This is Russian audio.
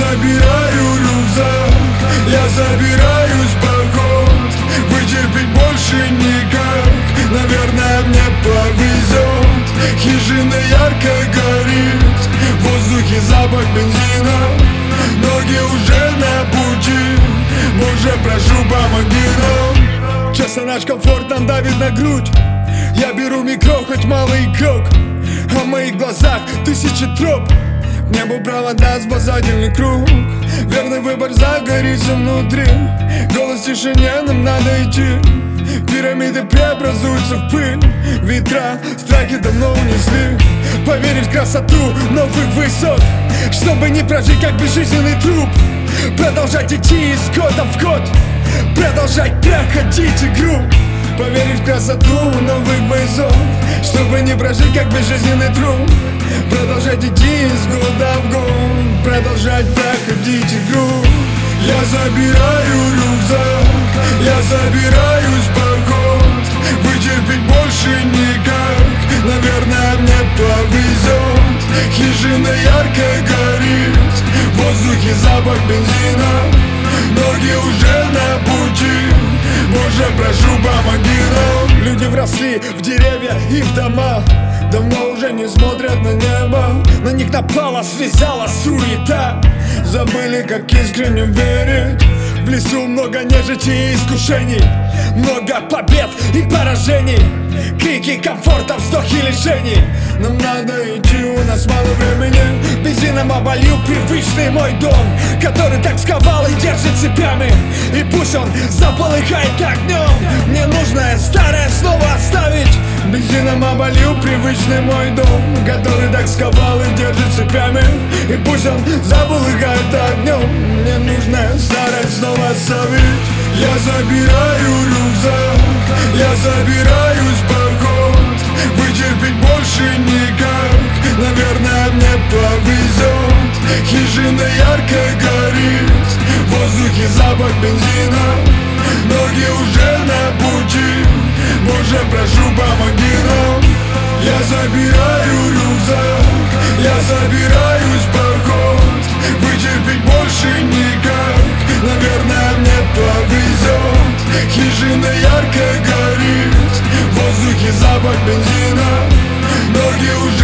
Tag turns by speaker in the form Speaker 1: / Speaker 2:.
Speaker 1: забираю рюкзак, я собираюсь в поход. Вытерпеть больше никак, наверное, мне повезет. Хижина ярко горит, в воздухе запах бензина. Ноги уже на пути, Боже, прошу, помоги нам. Часто наш комфорт нам давит на грудь. Я беру микро, хоть малый крок, а в моих глазах тысячи троп. К небу провода, спасательный круг. Верный выбор загорится внутри. Голос в тишине, нам надо идти. Пирамиды преобразуются в пыль. Ветра, страхи давно унесли. Поверить в красоту новых высот, чтобы не прожить как безжизненный труп. Продолжать идти из года в год, продолжать проходить игру. Поверить в красоту новых высот, чтобы не прожить как безжизненный труп. Продолжать идти из года в год, продолжать проходить игру. Я забираю рюкзак, я собираюсь в поход. Вытерпеть больше никак, наверное, мне повезет. Хижина ярко горит, в воздухе запах бензина. Ноги уже на пути, Боже, прошу, помоги нам. Люди вросли в деревья и в дома, давно уже не смотрят на небо. На них напала, связала суета. Забыли, как искренне верить. В лесу много нежити и искушений, много побед и поражений. Крики комфорта, вздохи лишений. Нам надо идти, у нас мало времени. Бензином оболью привычный мой дом, который так сковал и держит цепями. И пусть он заполыхает огнем, мне нужно старое снова оставить. Бензином оболью привычный мой дом, который так сковал и держит цепями. И пусть он заполыхает огнем, мне нужно старое снова оставить. Я забираю рюкзак, я собираюсь в поход. Вытерпеть больше никак, наверное, мне повезет. Хижина ярко горит, в воздухе запах бензина. Ноги уже на пути, Боже, прошу, помоги нам. Я забираю рюкзак, я собираюсь в поход. Вытерпеть больше никак, наверное, мне повезет. Хижина ярко горит, в воздухе запах бензина. Ноги уже